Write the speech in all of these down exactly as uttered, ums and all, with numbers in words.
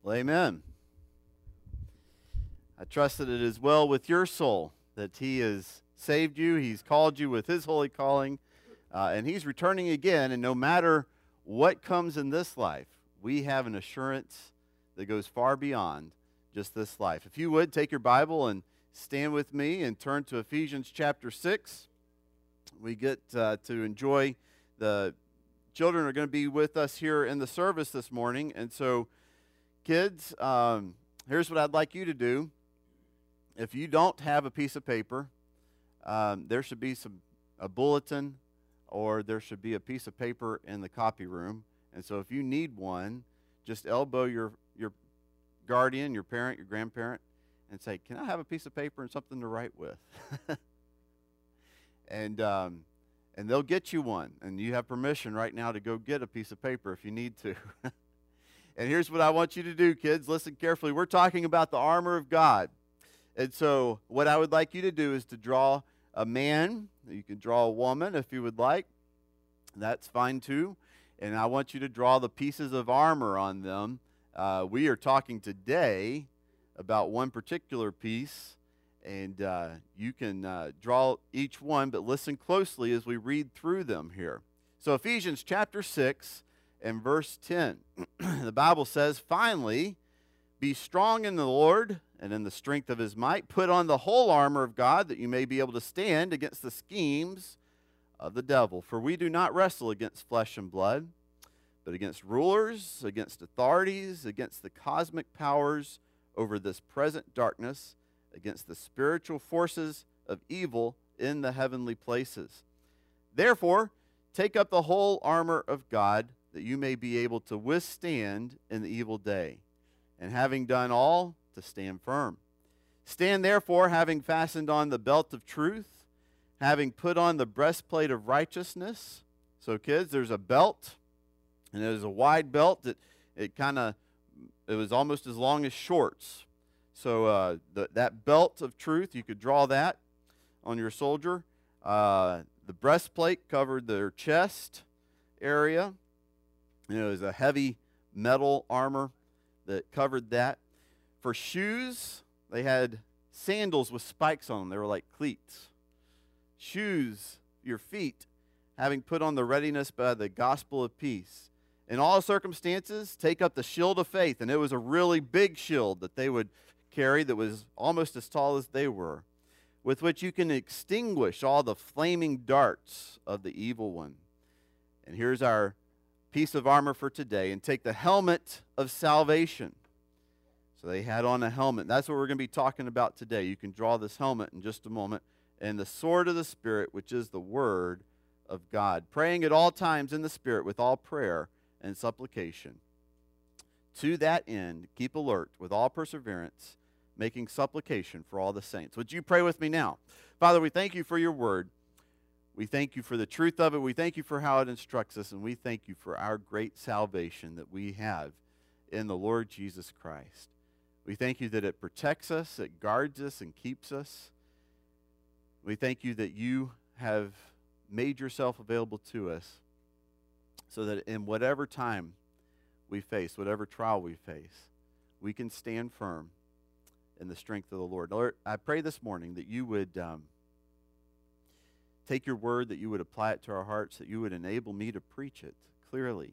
Well, amen. I trust that it is well with your soul, that he has saved you, he's called you with his holy calling, uh, and he's returning again. And no matter what comes in this life, we have an assurance that goes far beyond just this life. If you would, take your Bible and stand with me and turn to Ephesians chapter six. We get uh, to enjoy the children are going to be with us here in the service this morning. And so, kids, um, here's what I'd like you to do. If you don't have a piece of paper, um, there should be some a bulletin, or there should be a piece of paper in the copy room. And so if you need one, just elbow your, your guardian, your parent, your grandparent, and say, can I have a piece of paper and something to write with? and um, and they'll get you one. And you have permission right now to go get a piece of paper if you need to. And here's what I want you to do, kids. Listen carefully. We're talking about the armor of God. And so what I would like you to do is to draw a man. You can draw a woman if you would like. That's fine too. And I want you to draw the pieces of armor on them. Uh, we are talking today about one particular piece, and uh, you can uh, draw each one, but listen closely as we read through them here. So Ephesians chapter six and verse ten, the Bible says, finally, be strong in the Lord and in the strength of his might. Put on the whole armor of God, that you may be able to stand against the schemes of the devil. For we do not wrestle against flesh and blood, but against rulers, against authorities, against the cosmic powers over this present darkness, against the spiritual forces of evil in the heavenly places. Therefore, take up the whole armor of God, that you may be able to withstand in the evil day, and having done all, to stand firm. Stand therefore, having fastened on the belt of truth, having put on the breastplate of righteousness. So kids, there's a belt, and there's a wide belt that it kind of, it was almost as long as shorts. So uh, the, that belt of truth, you could draw that on your soldier. Uh, the breastplate covered their chest area. You know, it was a heavy metal armor that covered that. For shoes, they had sandals with spikes on them. They were like cleats. Shoes, your feet, having put on the readiness by the gospel of peace. In all circumstances, take up the shield of faith. And it was a really big shield that they would carry that was almost as tall as they were, with which you can extinguish all the flaming darts of the evil one. And here's our piece of armor for today. And take the helmet of salvation. So they had on a helmet. That's what we're going to be talking about today. You can draw this helmet in just a moment. And the sword of the Spirit, which is the word of God. Praying at all times in the Spirit with all prayer and supplication. To that end, keep alert with all perseverance, making supplication for all the saints. Would you pray with me now? Father, we thank you for your word. We thank you for the truth of it. We thank you for how it instructs us. And we thank you for our great salvation that we have in the Lord Jesus Christ. We thank you that it protects us, it guards us, and keeps us. We thank you that you have made yourself available to us so that in whatever time we face, whatever trial we face, we can stand firm in the strength of the Lord. Lord, I pray this morning that you would um, take your word, that you would apply it to our hearts, that you would enable me to preach it clearly.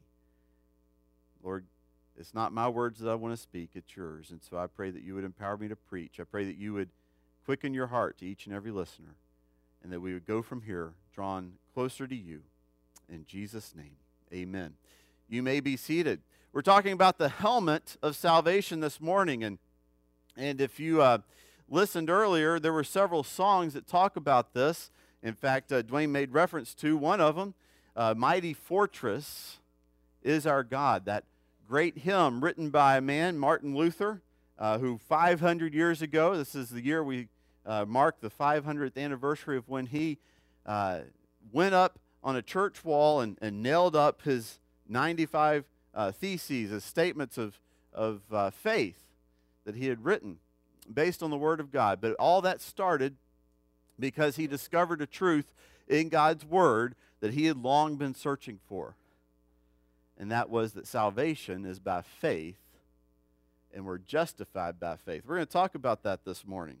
Lord, it's not my words that I want to speak, it's yours. And so I pray that you would empower me to preach. I pray that you would quicken your heart to each and every listener, and that we would go from here drawn closer to you. In Jesus' name, amen. You may be seated. We're talking about the helmet of salvation this morning. And, and if you uh, listened earlier, there were several songs that talk about this. In fact, uh, Dwayne made reference to one of them, uh, Mighty Fortress is Our God, that great hymn written by a man, Martin Luther, uh, who five hundred years ago, this is the year we uh, mark the five hundredth anniversary of when he uh, went up on a church wall and, and nailed up his ninety-five uh, theses, as statements of, of uh, faith that he had written based on the Word of God. But all that started because he discovered a truth in God's Word that he had long been searching for. And that was that salvation is by faith and we're justified by faith. We're going to talk about that this morning.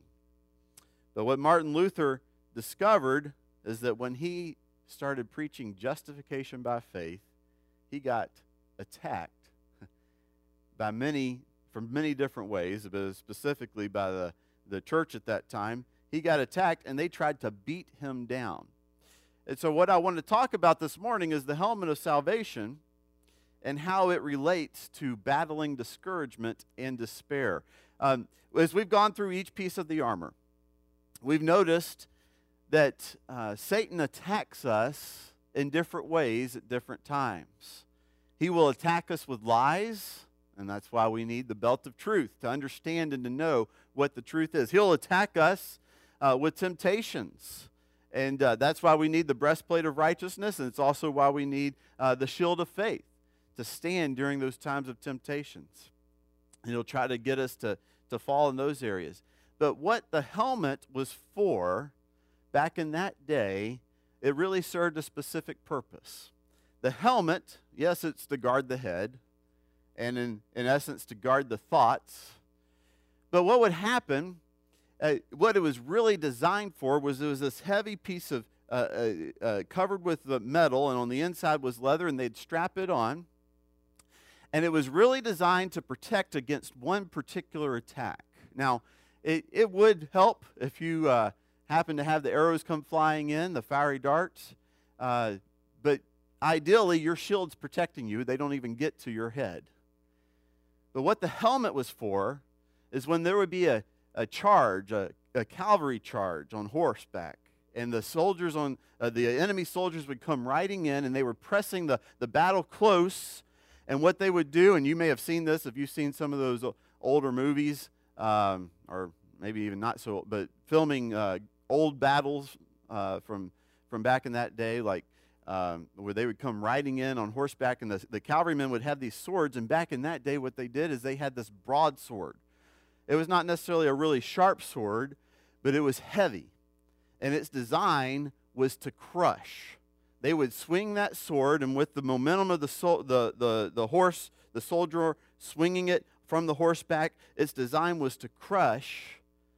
But what Martin Luther discovered is that when he started preaching justification by faith, he got attacked by many, from many different ways, but specifically by the, the church at that time. He got attacked, and they tried to beat him down. And so what I want to talk about this morning is the helmet of salvation and how it relates to battling discouragement and despair. Um, as we've gone through each piece of the armor, we've noticed that uh, Satan attacks us in different ways at different times. He will attack us with lies, and that's why we need the belt of truth to understand and to know what the truth is. He'll attack us uh, with temptations, and uh, that's why we need the breastplate of righteousness, and it's also why we need uh, the shield of faith to stand during those times of temptations. And he'll try to get us to, to fall in those areas. But what the helmet was for back in that day, it really served a specific purpose. The helmet, yes, it's to guard the head, and in, in essence to guard the thoughts. But what would happen, uh, what it was really designed for was it was this heavy piece of, uh, uh, uh, covered with the metal, and on the inside was leather, and they'd strap it on. And it was really designed to protect against one particular attack. Now, it, it would help if you uh, happen to have the arrows come flying in, the fiery darts. Uh, but ideally, your shield's protecting you. They don't even get to your head. But what the helmet was for is when there would be a, a charge, a, a cavalry charge on horseback, and the soldiers on uh, the enemy soldiers would come riding in, and they were pressing the, the battle close. And what they would do, and you may have seen this if you've seen some of those older movies, um, or maybe even not so, but filming uh, old battles uh, from from back in that day, like um, where they would come riding in on horseback, and the, the cavalrymen would have these swords. And back in that day, what they did is they had this broadsword. It was not necessarily a really sharp sword, but it was heavy, and its design was to crush. They would swing that sword, and with the momentum of the, sol- the, the, the horse, the soldier swinging it from the horseback, its design was to crush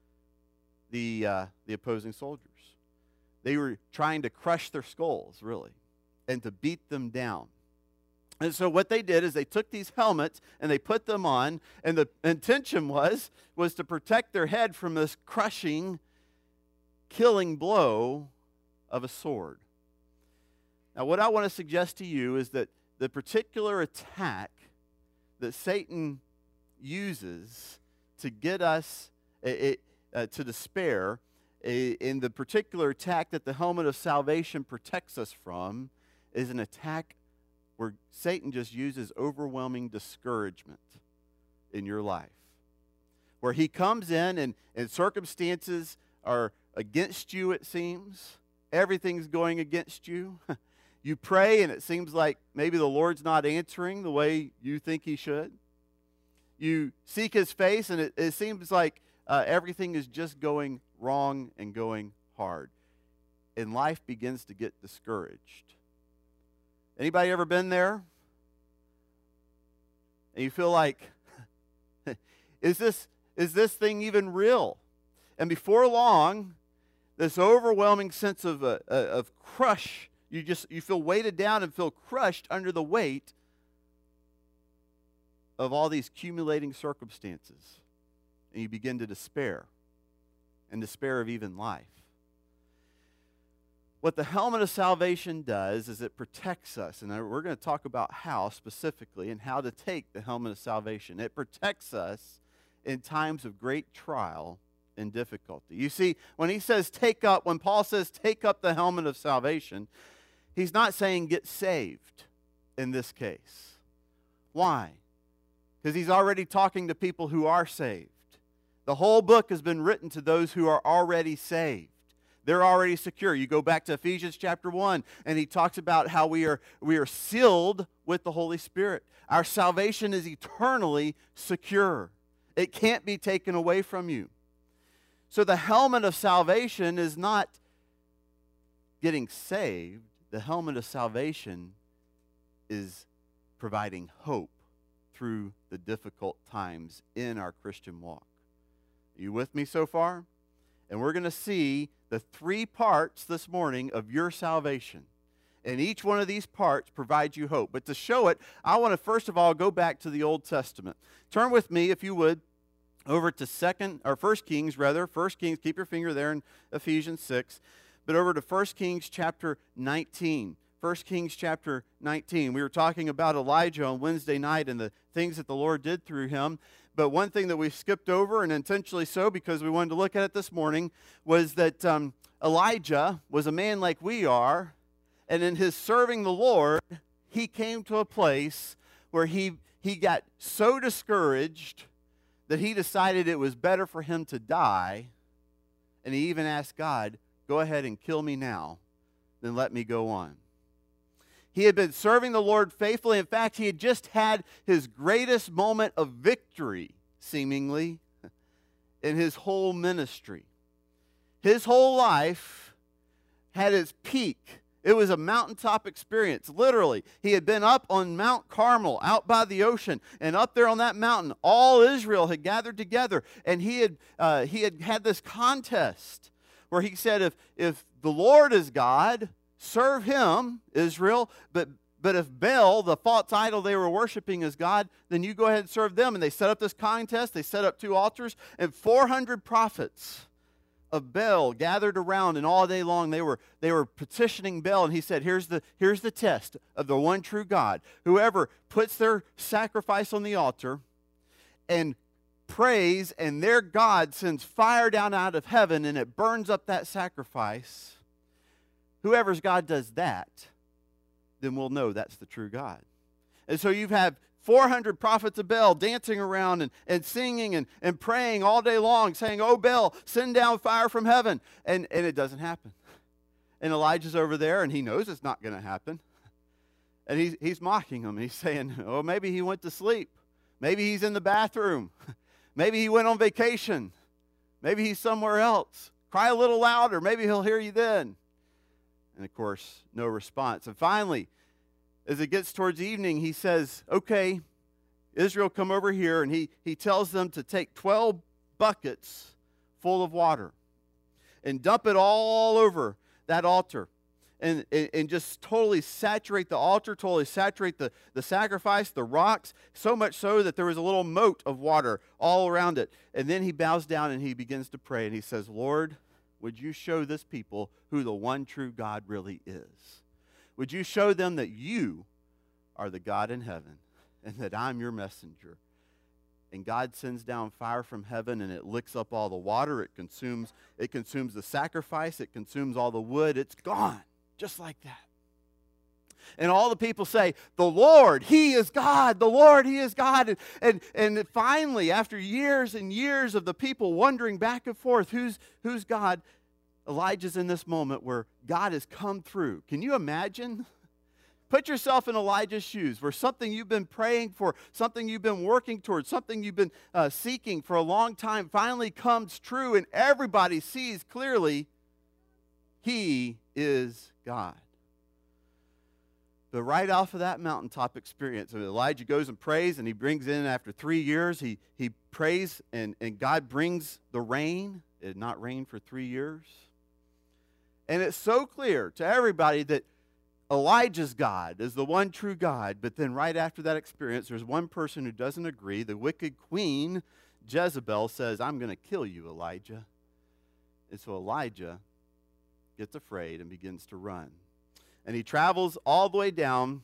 the, uh, the opposing soldiers. They were trying to crush their skulls, really, and to beat them down. And so what they did is they took these helmets and they put them on, and the intention was, was to protect their head from this crushing, killing blow of a sword. Now, what I want to suggest to you is that the particular attack that Satan uses to get us it, uh, to despair, in the particular attack that the helmet of salvation protects us from, is an attack where Satan just uses overwhelming discouragement in your life. Where he comes in and, and circumstances are against you, it seems. Everything's going against you. You pray, and it seems like maybe the Lord's not answering the way you think he should. You seek his face, and it, it seems like uh, everything is just going wrong and going hard. And life begins to get discouraged. Anybody ever been there? And you feel like, is this, is this thing even real? And before long, this overwhelming sense of, uh, of crush, You just you feel weighted down and feel crushed under the weight of all these accumulating circumstances. And you begin to despair, and despair of even life. What the helmet of salvation does is it protects us. And we're going to talk about how specifically and how to take the helmet of salvation. It protects us in times of great trial and difficulty. You see, when he says take up, when Paul says take up the helmet of salvation, he's not saying get saved in this case. Why? Because he's already talking to people who are saved. The whole book has been written to those who are already saved. They're already secure. You go back to Ephesians chapter one, and he talks about how we are, we are sealed with the Holy Spirit. Our salvation is eternally secure. It can't be taken away from you. So the helmet of salvation is not getting saved. The helmet of salvation is providing hope through the difficult times in our Christian walk. Are you with me so far? And we're going to see the three parts this morning of your salvation. And each one of these parts provides you hope. But to show it, I want to first of all go back to the Old Testament. Turn with me, if you would, over to second or First Kings, rather. First Kings, keep your finger there in Ephesians six. But over to First Kings chapter nineteen. First Kings chapter nineteen. We were talking about Elijah on Wednesday night and the things that the Lord did through him. But one thing that we skipped over, and intentionally so because we wanted to look at it this morning, was that um, Elijah was a man like we are. And in his serving the Lord, he came to a place where he, he got so discouraged that he decided it was better for him to die. And he even asked God, go ahead and kill me now, than let me go on. He had been serving the Lord faithfully. In fact, he had just had his greatest moment of victory, seemingly, in his whole ministry. His whole life had its peak. It was a mountaintop experience, literally. He had been up on Mount Carmel, out by the ocean, and up there on that mountain, all Israel had gathered together, and he had uh, he had had this contest where he said, if, if the Lord is God, serve him, Israel, but, but if Baal, the false idol they were worshiping, is God, then you go ahead and serve them. And they set up this contest. They set up two altars, and four hundred prophets of Baal gathered around, and all day long they were they were petitioning Baal, and he said, here's the here's the test of the one true God. Whoever puts their sacrifice on the altar and prays, and their God sends fire down out of heaven and it burns up that sacrifice, whoever's God does that, then we'll know that's the true God. And so you have four hundred prophets of Baal dancing around and, and singing and, and praying all day long, saying, oh, Baal, send down fire from heaven. And, and it doesn't happen. And Elijah's over there, and he knows it's not going to happen. And he's, he's mocking him. He's saying, oh, maybe he went to sleep. Maybe he's in the bathroom. Maybe he went on vacation. Maybe he's somewhere else. Cry a little louder. Maybe he'll hear you then. And, of course, no response. And finally, as it gets towards evening, he says, okay, Israel, come over here. And he, he tells them to take twelve buckets full of water and dump it all over that altar. And, and, and just totally saturate the altar, totally saturate the, the sacrifice, the rocks, so much so that there was a little moat of water all around it. And then he bows down and he begins to pray. And he says, Lord, would you show this people who the one true God really is? Would you show them that you are the God in heaven and that I'm your messenger? And God sends down fire from heaven, and it licks up all the water. It consumes, it consumes the sacrifice. It consumes all the wood. It's gone, just like that. And all the people say, the Lord, He is God. The Lord, He is God. And, and, and finally, after years and years of the people wondering back and forth, who's, who's God? Elijah's in this moment where God has come through. Can you imagine? Put yourself in Elijah's shoes, where something you've been praying for, something you've been working towards, something you've been uh, seeking for a long time finally comes true, and everybody sees clearly He is God. But right off of that mountaintop experience, Elijah goes and prays, and he brings in, after three years, he, he prays, and, and God brings the rain. It had not rained for three years. And it's so clear to everybody that Elijah's God is the one true God. But then right after that experience, there's one person who doesn't agree. The wicked queen, Jezebel, says, I'm going to kill you, Elijah. And so Elijah gets afraid and begins to run. And he travels all the way down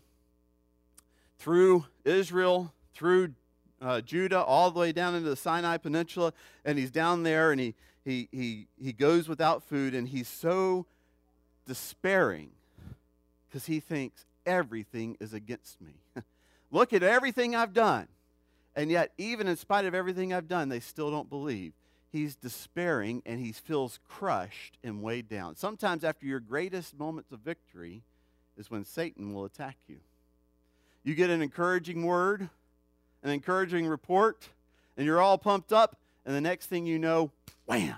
through Israel, through uh, Judah, all the way down into the Sinai Peninsula. And he's down there, and he, he, he, he goes without food, and he's so despairing because he thinks everything is against me. Look at everything I've done. And yet, even in spite of everything I've done, they still don't believe. He's despairing, and he feels crushed and weighed down. Sometimes after your greatest moments of victory is when Satan will attack you. You get an encouraging word, an encouraging report, and you're all pumped up, and the next thing you know, wham!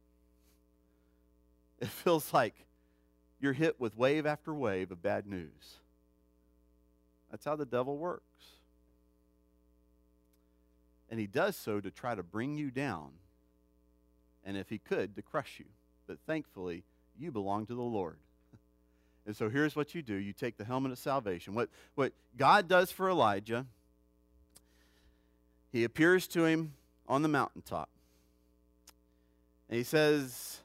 It feels like you're hit with wave after wave of bad news. That's how the devil works. And he does so to try to bring you down, and if he could, to crush you. But thankfully, you belong to the Lord. And so here's what you do. You take the helmet of salvation. What, what God does for Elijah, he appears to him on the mountaintop. And he says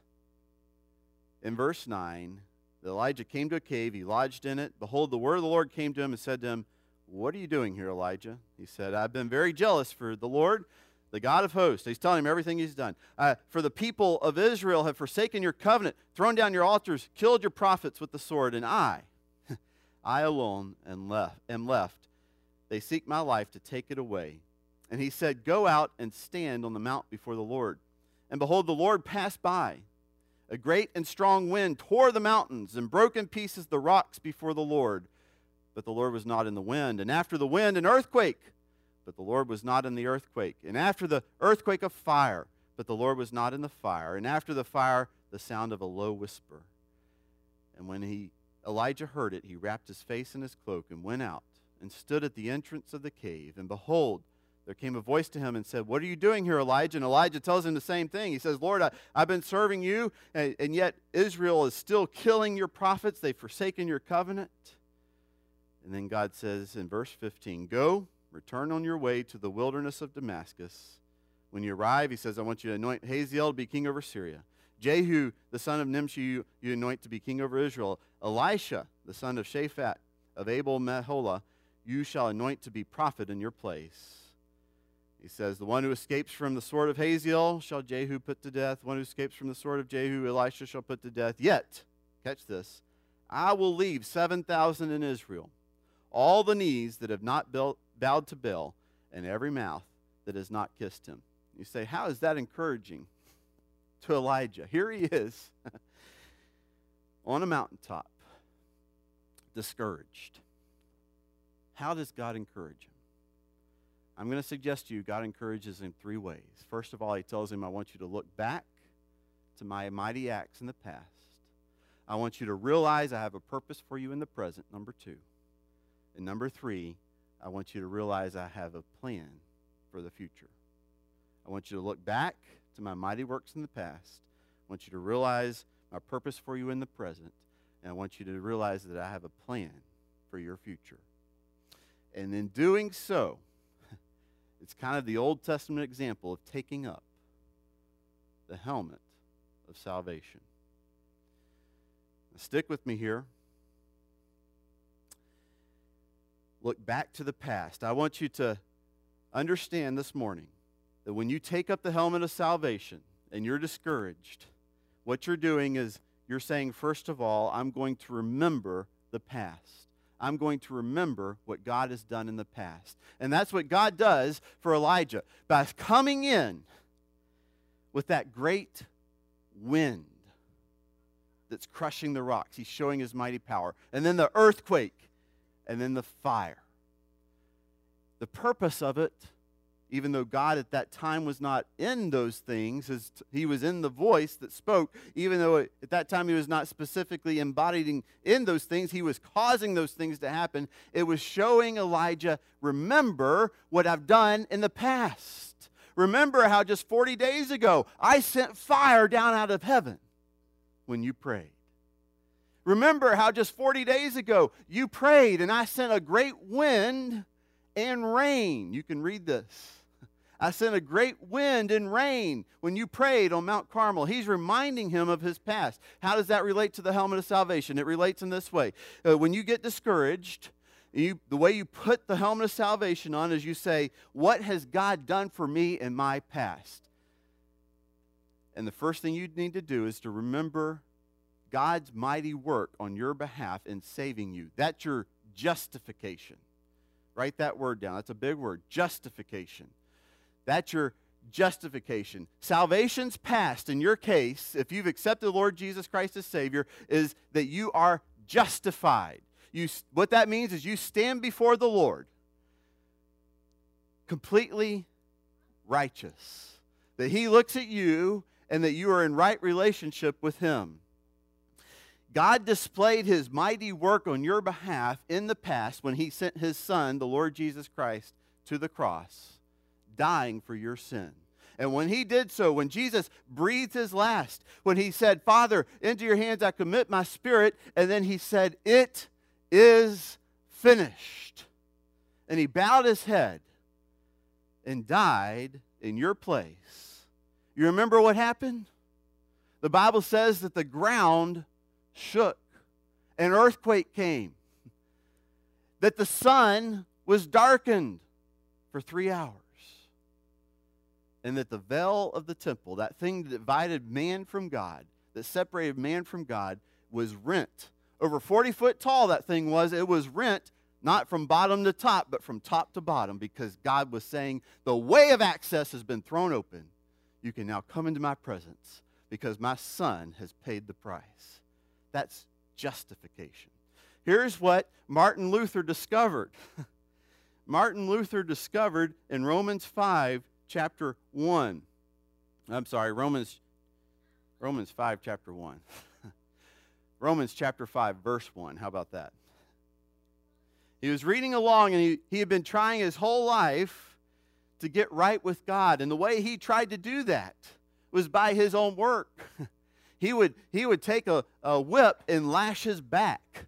in verse nine, that Elijah came to a cave, he lodged in it. Behold, the word of the Lord came to him and said to him, what are you doing here, Elijah? He said, I've been very jealous for the Lord, the God of hosts. He's telling him everything he's done. Uh, for the people of Israel have forsaken your covenant, thrown down your altars, killed your prophets with the sword, and I, I alone am left, am left. They seek my life to take it away. And he said, go out and stand on the mount before the Lord. And behold, the Lord passed by. A great and strong wind tore the mountains and broke in pieces the rocks before the Lord. But the Lord was not in the wind. And after the wind, an earthquake. But the Lord was not in the earthquake. And after the earthquake, a fire. But the Lord was not in the fire. And after the fire, the sound of a low whisper. And when he Elijah heard it, he wrapped his face in his cloak and went out and stood at the entrance of the cave. And behold, there came a voice to him and said, what are you doing here, Elijah? And Elijah tells him the same thing. He says, Lord, I, I've been serving you, and, and yet Israel is still killing your prophets. They've forsaken your covenant. And then God says in verse fifteen, go, return on your way to the wilderness of Damascus. When you arrive, he says, I want you to anoint Hazael to be king over Syria. Jehu, the son of Nimshi, you, you anoint to be king over Israel. Elisha, the son of Shaphat, of Abel-Meholah, you shall anoint to be prophet in your place. He says, the one who escapes from the sword of Hazael shall Jehu put to death. The one who escapes from the sword of Jehu, Elisha shall put to death. Yet, catch this, I will leave seven thousand in Israel, all the knees that have not bowed to Baal, and every mouth that has not kissed him. You say, how is that encouraging to Elijah? Here he is on a mountaintop, discouraged. How does God encourage him? I'm going to suggest to you God encourages him three ways. First of all, he tells him, I want you to look back to my mighty acts in the past. I want you to realize I have a purpose for you in the present, number two. And number three, I want you to realize I have a plan for the future. I want you to look back to my mighty works in the past. I want you to realize my purpose for you in the present. And I want you to realize that I have a plan for your future. And in doing so, it's kind of the Old Testament example of taking up the helmet of salvation. Now stick with me here. Look back to the past. I want you to understand this morning that when you take up the helmet of salvation and you're discouraged, what you're doing is you're saying, first of all, I'm going to remember the past. I'm going to remember what God has done in the past. And that's what God does for Elijah. By coming in with that great wind that's crushing the rocks, he's showing his mighty power. And then the earthquake, and then the fire. The purpose of it, even though God at that time was not in those things, as he was in the voice that spoke, even though at that time he was not specifically embodying in those things, he was causing those things to happen. It was showing Elijah, remember what I've done in the past. Remember how just forty days ago I sent fire down out of heaven when you prayed. Remember how just forty days ago you prayed and I sent a great wind and rain. You can read this. I sent a great wind and rain when you prayed on Mount Carmel. He's reminding him of his past. How does that relate to the helmet of salvation? It relates in this way. Uh, when you get discouraged, you, the way you put the helmet of salvation on is you say, what has God done for me in my past? And the first thing you need to do is to remember God's mighty work on your behalf in saving you. That's your justification. Write that word down. That's a big word, justification. That's your justification. Salvation's past, in your case, if you've accepted the Lord Jesus Christ as Savior, is that you are justified. You, what that means is you stand before the Lord completely righteous. That He looks at you and that you are in right relationship with Him. God displayed His mighty work on your behalf in the past when He sent His Son, the Lord Jesus Christ, to the cross, dying for your sin. And when he did so, when Jesus breathed his last, when he said, Father, into your hands I commit my spirit, and then he said, it is finished. And he bowed his head and died in your place. You remember what happened? The Bible says that the ground shook. An earthquake came. That the sun was darkened for three hours. And that the veil of the temple, that thing that divided man from God, that separated man from God, was rent. Over forty foot tall that thing was. It was rent, not from bottom to top, but from top to bottom, because God was saying, the way of access has been thrown open. You can now come into my presence because my Son has paid the price. That's justification. Here's what Martin Luther discovered. Martin Luther discovered in Romans five, chapter one. I'm sorry, Romans, Romans five, chapter one. Romans chapter five, verse one. How about that? He was reading along, and he, he had been trying his whole life to get right with God. And the way he tried to do that was by his own work. He would, he would take a, a whip and lash his back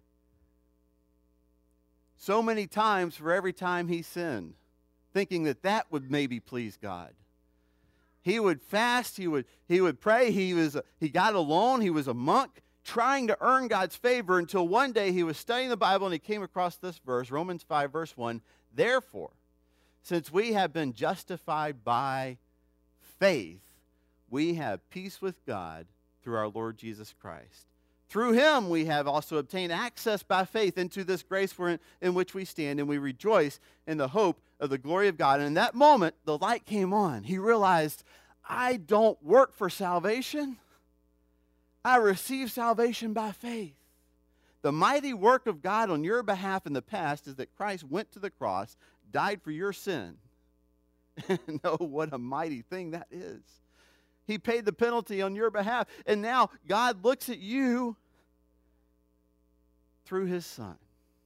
so many times for every time he sinned, thinking that that would maybe please God. He would fast, he would, he would pray, he, was, he got alone, he was a monk, trying to earn God's favor, until one day he was studying the Bible and he came across this verse, Romans five, verse one. Therefore, since we have been justified by faith, we have peace with God through our Lord Jesus Christ. Through him we have also obtained access by faith into this grace in, in which we stand, and we rejoice in the hope of the glory of God. And in that moment, the light came on. He realized, I don't work for salvation. I receive salvation by faith. The mighty work of God on your behalf in the past is that Christ went to the cross, died for your sin. Know what a mighty thing that is. He paid the penalty on your behalf. And now God looks at you through his Son.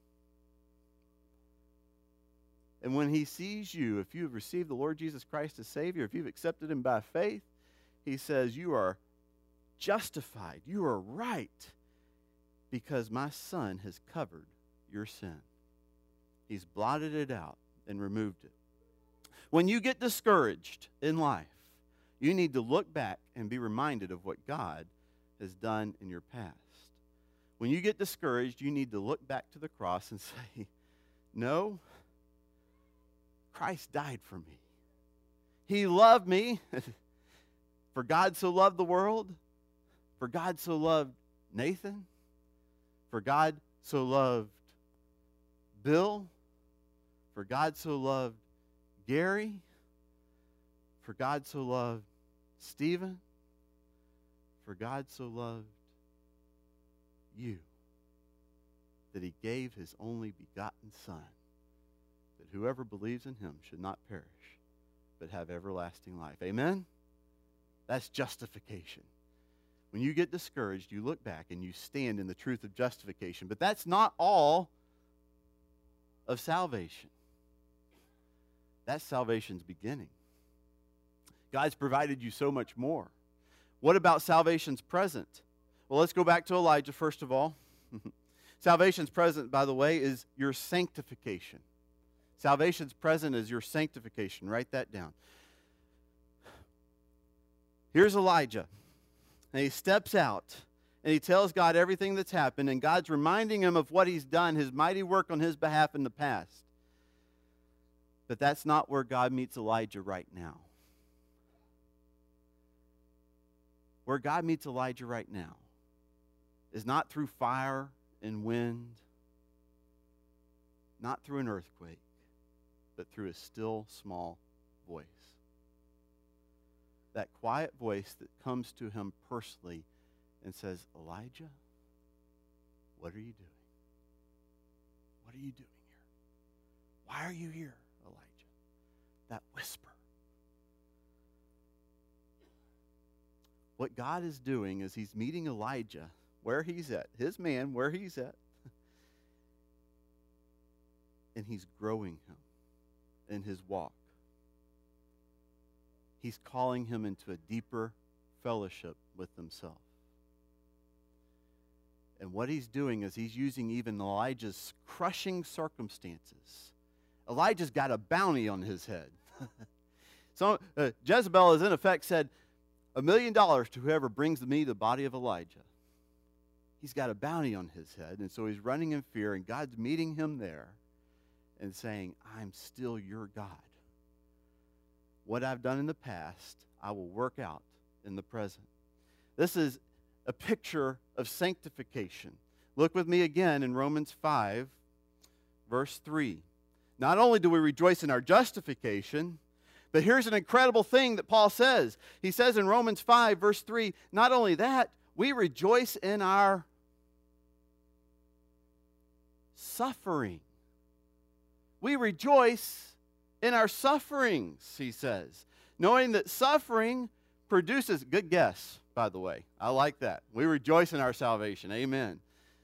And when he sees you, if you have received the Lord Jesus Christ as Savior, if you've accepted him by faith, he says, you are justified. You are right because my Son has covered your sin. He's blotted it out and removed it. When you get discouraged in life, you need to look back and be reminded of what God has done in your past. When you get discouraged, you need to look back to the cross and say, no, Christ died for me. He loved me. For God so loved the world. For God so loved Nathan. For God so loved Bill. For God so loved Gary. For God so loved Stephen. For God so loved you, that he gave his only begotten Son, that whoever believes in him should not perish, but have everlasting life. Amen? That's justification. When you get discouraged, you look back and you stand in the truth of justification. But that's not all of salvation. That's salvation's beginning. God's provided you so much more. What about salvation's present? Well, let's go back to Elijah first of all. Salvation's present, by the way, is your sanctification. Salvation's present is your sanctification. Write that down. Here's Elijah. And he steps out and he tells God everything that's happened, and God's reminding him of what he's done, his mighty work on his behalf in the past. But that's not where God meets Elijah right now. Where God meets Elijah right now is not through fire and wind, not through an earthquake, but through a still, small voice. That quiet voice that comes to him personally and says, Elijah, what are you doing? What are you doing here? Why are you here, Elijah? That whisper. What God is doing is he's meeting Elijah where he's at, his man where he's at, and he's growing him in his walk. He's calling him into a deeper fellowship with himself. And what he's doing is he's using even Elijah's crushing circumstances. Elijah's got a bounty on his head. so uh, Jezebel has in effect said, a million dollars to whoever brings me the body of Elijah. He's got a bounty on his head, and so he's running in fear, and God's meeting him there and saying, I'm still your God. What I've done in the past, I will work out in the present. This is a picture of sanctification. Look with me again in Romans five, verse three. Not only do we rejoice in our justification, but here's an incredible thing that Paul says. He says in Romans five, verse three, not only that, we rejoice in our suffering. We rejoice in our sufferings, he says, knowing that suffering produces, good guess, by the way. I like that. We rejoice in our salvation. Amen.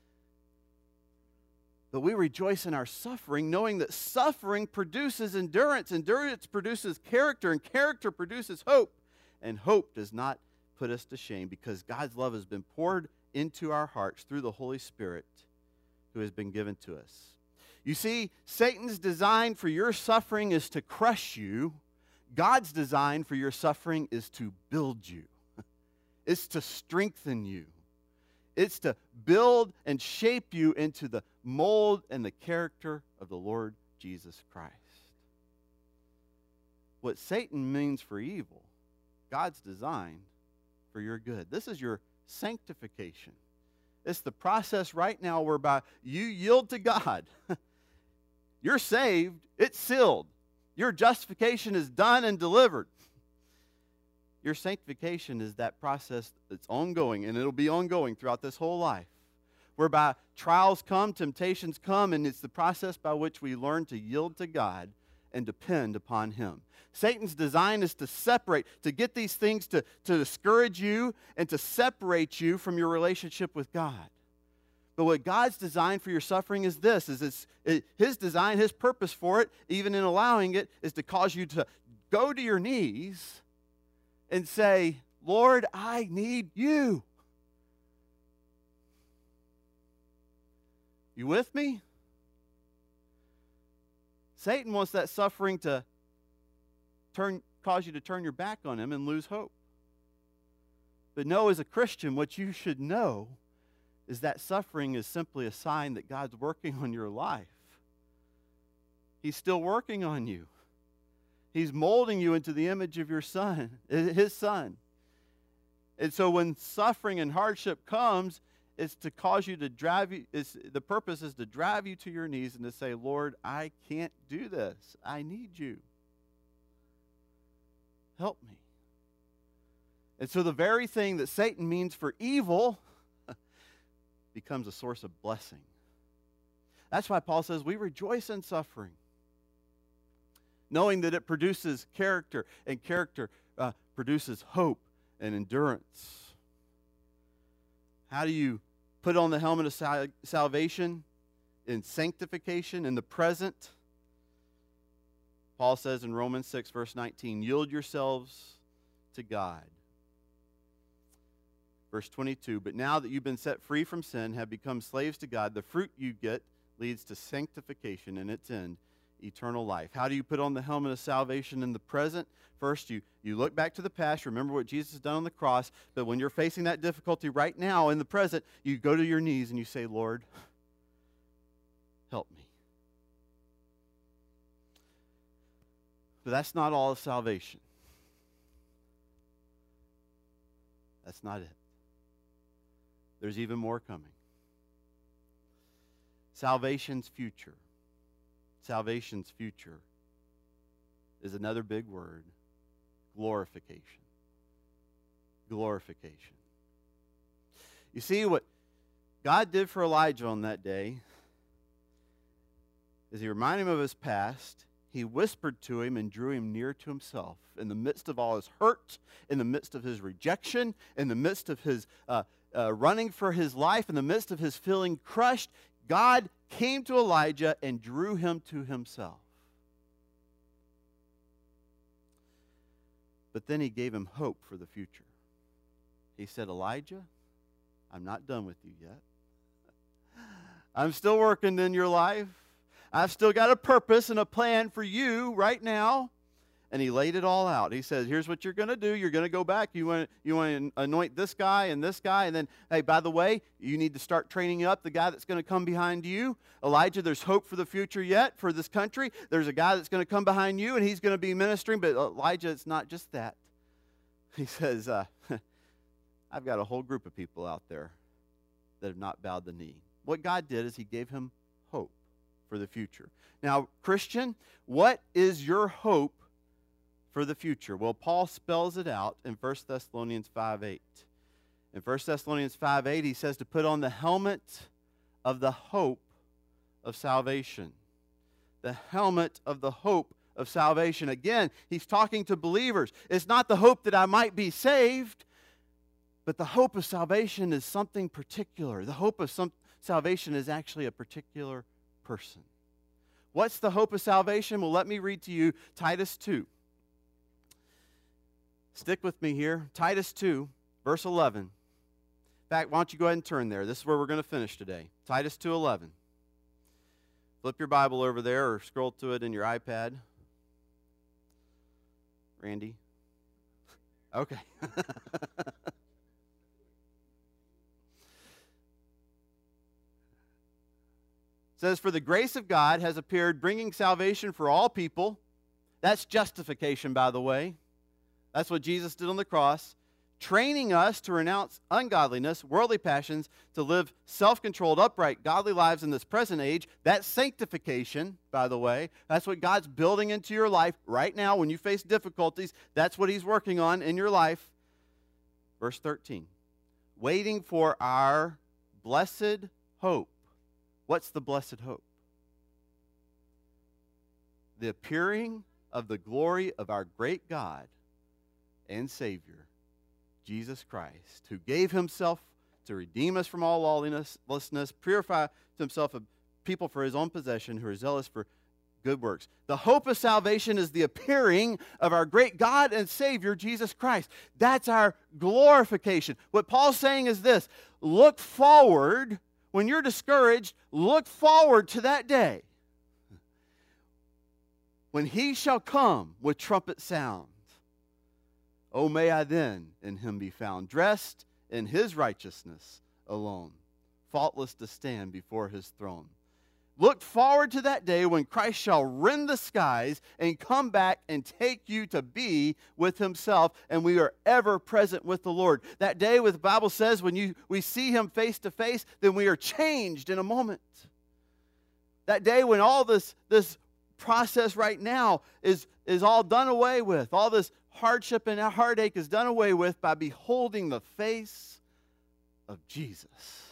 But we rejoice in our suffering, knowing that suffering produces endurance. Endurance produces character, and character produces hope. And hope does not put us to shame, because God's love has been poured into our hearts through the Holy Spirit who has been given to us. You see, Satan's design for your suffering is to crush you. God's design for your suffering is to build you. It's to strengthen you. It's to build and shape you into the mold and the character of the Lord Jesus Christ. What Satan means for evil, God's designed for your good. This is your sanctification. It's the process right now whereby you yield to God. You're saved. It's sealed. Your justification is done and delivered. Your sanctification is that process that's ongoing, and it'll be ongoing throughout this whole life, whereby trials come, temptations come, and it's the process by which we learn to yield to God and depend upon Him. Satan's design is to separate, to get these things to, to discourage you and to separate you from your relationship with God. But what God's design for your suffering is this, is it's, it, His design, His purpose for it, even in allowing it, is to cause you to go to your knees and say, Lord, I need you. You with me? Satan wants that suffering to turn, cause you to turn your back on Him and lose hope. But no, as a Christian, what you should know is that suffering is simply a sign that God's working on your life. He's still working on you. He's molding you into the image of your Son, His Son. And so when suffering and hardship comes, it's to cause you to drive you, it's, the purpose is to drive you to your knees and to say, Lord, I can't do this. I need you. Help me. And so the very thing that Satan means for evil becomes a source of blessing. That's why Paul says we rejoice in suffering, knowing that it produces character, and character uh, produces hope and endurance. How do you put on the helmet of sal- salvation in sanctification in the present? Paul says in Romans six, verse nineteen, yield yourselves to God. Verse twenty-two, but now that you've been set free from sin, have become slaves to God, the fruit you get leads to sanctification, and its end, eternal life. How do you put on the helmet of salvation in the present? First, you, you look back to the past, remember what Jesus has done on the cross, but when you're facing that difficulty right now in the present, you go to your knees and you say, Lord, help me. But that's not all of salvation. That's not it. There's even more coming. Salvation's future. Salvation's future is another big word, glorification. Glorification. You see, what God did for Elijah on that day is He reminded him of his past. He whispered to him and drew him near to Himself. In the midst of all his hurt, in the midst of his rejection, in the midst of his uh, uh, running for his life, in the midst of his feeling crushed, God came to Elijah and drew him to Himself. But then he gave him hope for the future. He said, Elijah, I'm not done with you yet. I'm still working in your life. I've still got a purpose and a plan for you right now. And he laid it all out. He says, here's what you're going to do. You're going to go back. You want, you want to anoint this guy and this guy. And then, hey, by the way, you need to start training up the guy that's going to come behind you. Elijah, there's hope for the future yet for this country. There's a guy that's going to come behind you, and he's going to be ministering. But Elijah, it's not just that. He says, uh, I've got a whole group of people out there that have not bowed the knee. What God did is he gave him hope for the future. Now, Christian, what is your hope for the future? Well, Paul spells it out in First Thessalonians five eight. In First Thessalonians five eight, he says to put on the helmet of the hope of salvation. The helmet of the hope of salvation. Again, he's talking to believers. It's not the hope that I might be saved, but the hope of salvation is something particular. The hope of some salvation is actually a particular person. What's the hope of salvation? Well, let me read to you Titus two. Stick with me here. Titus two, verse eleven. In fact, why don't you go ahead and turn there. This is where we're going to finish today. Titus two eleven. Flip your Bible over there or scroll to it in your iPad. Randy? Okay. It says, for the grace of God has appeared, bringing salvation for all people. That's justification, by the way. That's what Jesus did on the cross. Training us to renounce ungodliness, worldly passions, to live self-controlled, upright, godly lives in this present age. That's sanctification, by the way. That's what God's building into your life right now when you face difficulties. That's what he's working on in your life. Verse thirteen. Waiting for our blessed hope. What's the blessed hope? The appearing of the glory of our great God and Savior, Jesus Christ, who gave himself to redeem us from all lawlessness, purify to himself a people for his own possession who are zealous for good works. The hope of salvation is the appearing of our great God and Savior, Jesus Christ. That's our glorification. What Paul's saying is this: look forward. When you're discouraged, look forward to that day when he shall come with trumpet sound. Oh, may I then in him be found, dressed in his righteousness alone, faultless to stand before his throne. Look forward to that day when Christ shall rend the skies and come back and take you to be with himself, and we are ever present with the Lord. That day, what the Bible says, when you we see him face to face, then we are changed in a moment. That day when all this, this process right now is, is all done away with, all this hardship and heartache is done away with by beholding the face of Jesus,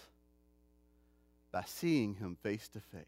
by seeing him face to face.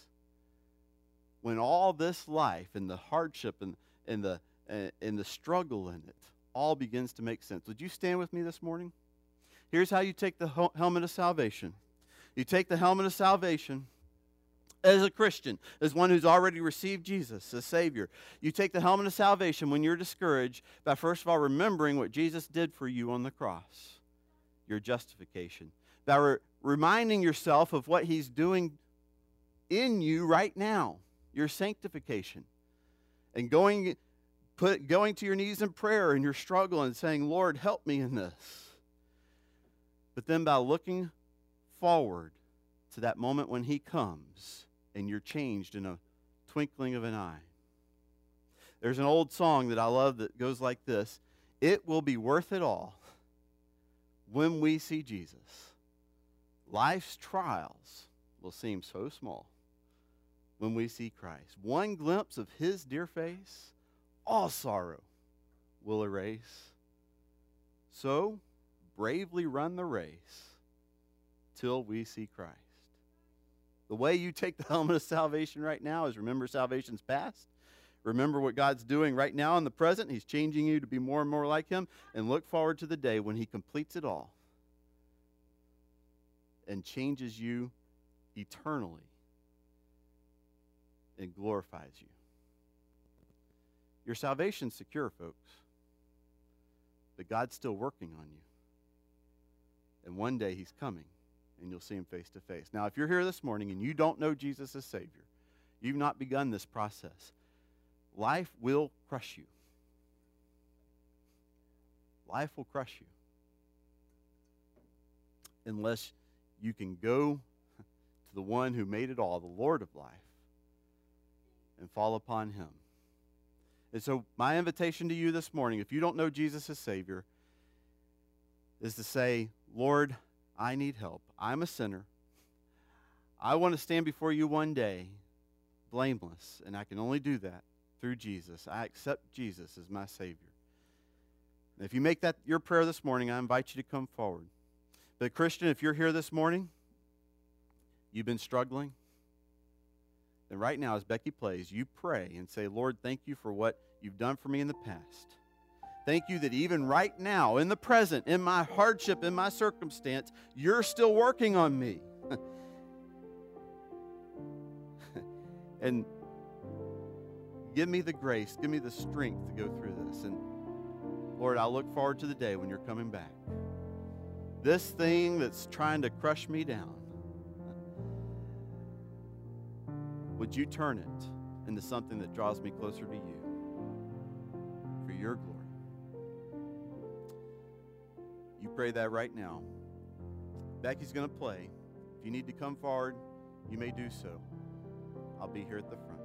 When all this life and the hardship and, and, the, uh, and the struggle in it all begins to make sense. Would you stand with me this morning? Here's how you take the hel- helmet of salvation. You take the helmet of salvation as a Christian, as one who's already received Jesus as Savior. You take the helmet of salvation when you're discouraged by, first of all, remembering what Jesus did for you on the cross, your justification. By re- reminding yourself of what he's doing in you right now, your sanctification. And going, put, going to your knees in prayer in your struggle and saying, Lord, help me in this. But then by looking forward to that moment when he comes and you're changed in a twinkling of an eye. There's an old song that I love that goes like this: it will be worth it all when we see Jesus. Life's trials will seem so small when we see Christ. One glimpse of his dear face, all sorrow will erase. So, bravely run the race till we see Christ. The way you take the helmet of salvation right now is remember salvation's past. Remember what God's doing right now in the present. He's changing you to be more and more like him. And look forward to the day when he completes it all and changes you eternally and glorifies you. Your salvation's secure, folks. But God's still working on you. And one day he's coming, and you'll see him face to face. Now, if you're here this morning and you don't know Jesus as Savior, you've not begun this process, life will crush you. Life will crush you. Unless you can go to the one who made it all, the Lord of life, and fall upon him. And so my invitation to you this morning, if you don't know Jesus as Savior, is to say, Lord, I need help. I'm a sinner. I want to stand before you one day blameless, and I can only do that through Jesus. I accept Jesus as my Savior. And if you make that your prayer this morning, I invite you to come forward. But Christian, if you're here this morning, you've been struggling, then right now as Becky plays, you pray and say, Lord, thank you for what you've done for me in the past. Thank you that even right now, in the present, in my hardship, in my circumstance, you're still working on me. And give me the grace, give me the strength to go through this. And Lord, I look forward to the day when you're coming back. This thing that's trying to crush me down, would you turn it into something that draws me closer to you for your glory? You pray that right now. Becky's going to play. If you need to come forward, you may do so. I'll be here at the front.